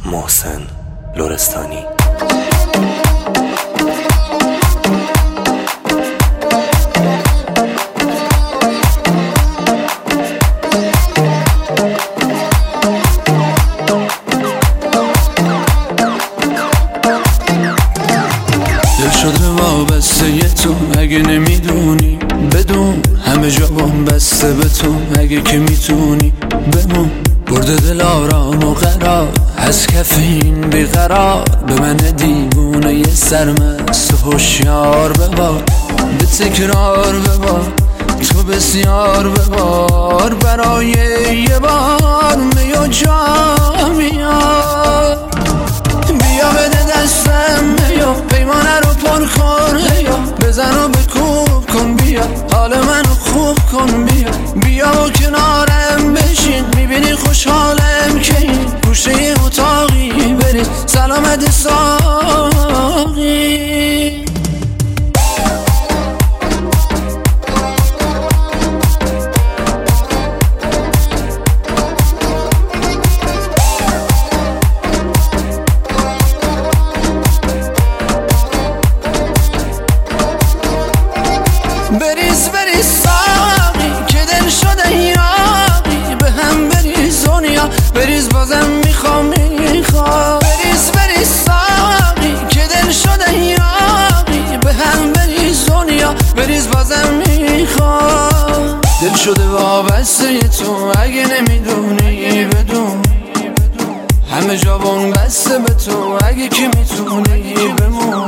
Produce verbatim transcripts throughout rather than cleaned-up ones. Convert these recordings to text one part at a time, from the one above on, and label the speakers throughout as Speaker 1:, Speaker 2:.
Speaker 1: محسن لرستانی.
Speaker 2: دل شده وابسته ی تو، اگه نمیدونی بدون همه جا بام بسته به تو، اگه که میتونی بمون. برده دل آرام و قرار از کف این بیقرار، به من دیوونه یه سرمست و هوشیار ببار، به تکرار ببار تو بسیار ببار، برای یه بار می و جا میار. بیا بده دستم بیا پیمانه رو پر کن، بیا بزن و بکوب کن، بیا حال منو خوب کن، بیا بیا و کنارم بشین، میبینی خوشحالم که این گوشه اتاقی برید سلامت ساقی. بریز بریز ساقی که دل شده یاقی، به هم بریز دنیا بریز بازم میخوام میخوام. بریز بریز ساقی که دل شده یاقی، به هم بریز دنیا بریز بازم میخوام. دل شده وابسته ی تو، اگه نمیدونی بدون همه جا بون بسته به تو، اگه که میتونی بمون.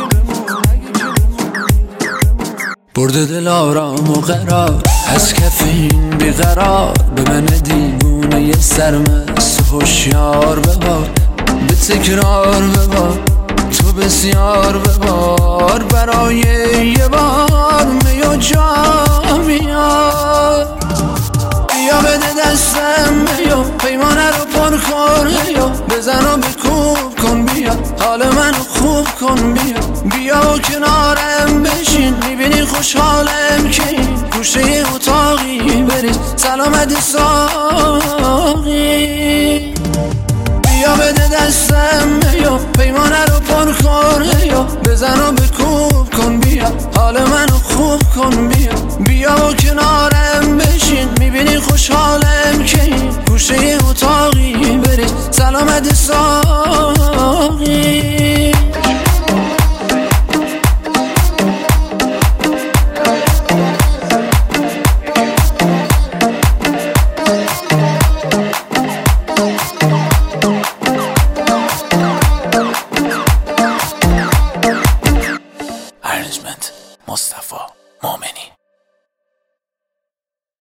Speaker 2: برده دل آرام و قرار از کف این بیقرار، به من دیوونه یه سرمست و هوشیار ببار، به تکرار ببار تو بسیار ببار، برای یه بار می و جا میار. بیا بده دستم بیا پیمانه رو پر کن، بیا بزن و بکوب کن، بیا حال منو خوب کن، بیا بیا و کنارم بشین، میبینی خوشحالم که این گوشه اتاقی برید سلامت ساقی. بیا بده دستم بیا پیمانه رو پر کن، بیا بزن و بکوب کن، بیا حال منو خوب کن، بیا بیا و کنارم بشین، میبینی خوشحالم که این گوشه اتاقی برید سلامت ساقی.
Speaker 1: مصطفی مومنی.